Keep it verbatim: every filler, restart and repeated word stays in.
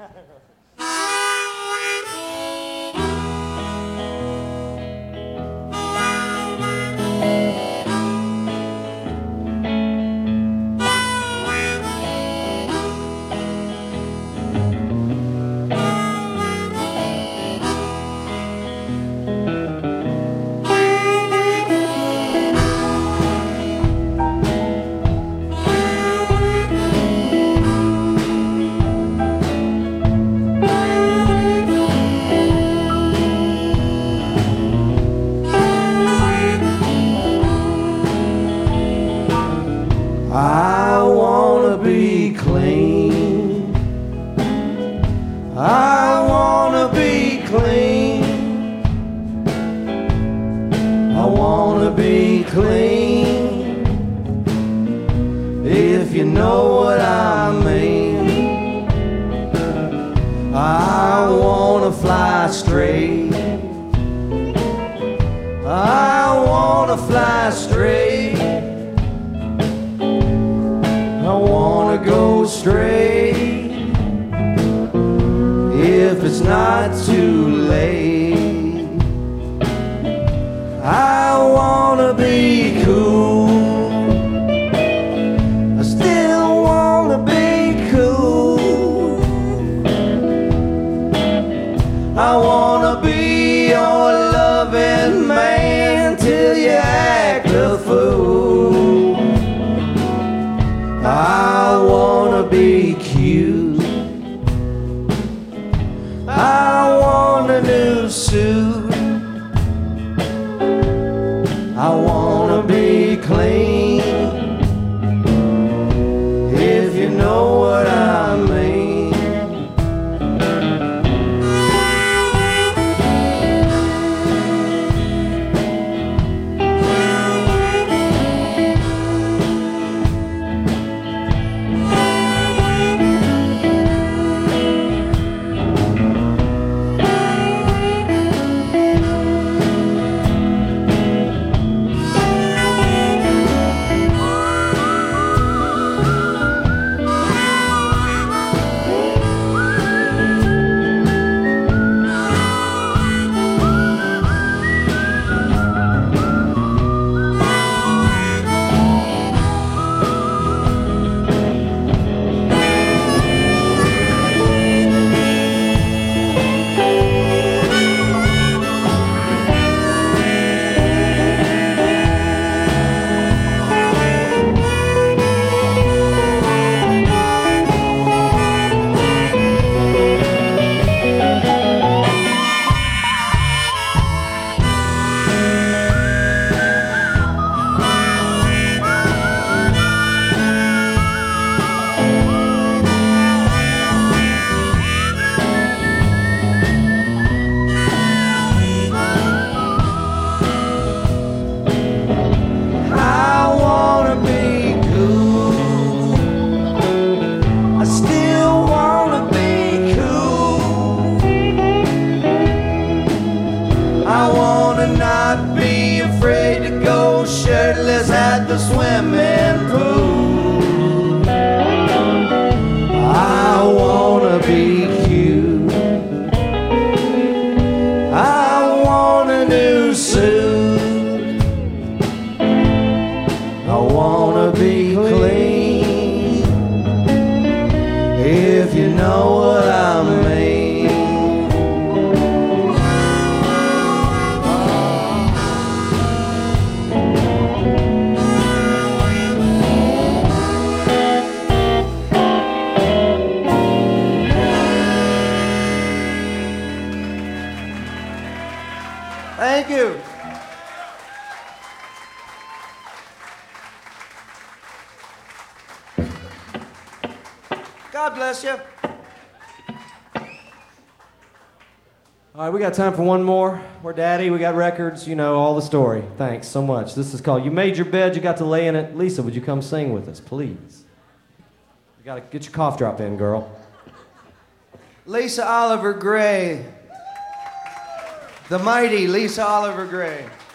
I wanna be clean. I wanna be clean. I wanna be clean. If you know what I mean. I wanna fly straight. I wanna fly straight. I wanna go straight if it's not too late. I wanna be cool. I still wanna be cool. I wanna be your loving man till you act a fool. I wanna be cute. I want a new suit. I wanna be clean. If you know what I mean. Shirtless at the swimming pool. I wanna be cute. I want a new suit. I wanna be clean. If you know what I mean. Thank you. God bless you. All right, we got time for one more. We're daddy, we got records, you know, all the story. Thanks so much. This is called You Made Your Bed, You Got to Lay in It. Lisa, would you come sing with us, please? You got to get your cough drop in, girl. Lisa Oliver Gray. The mighty Lisa Oliver Gray.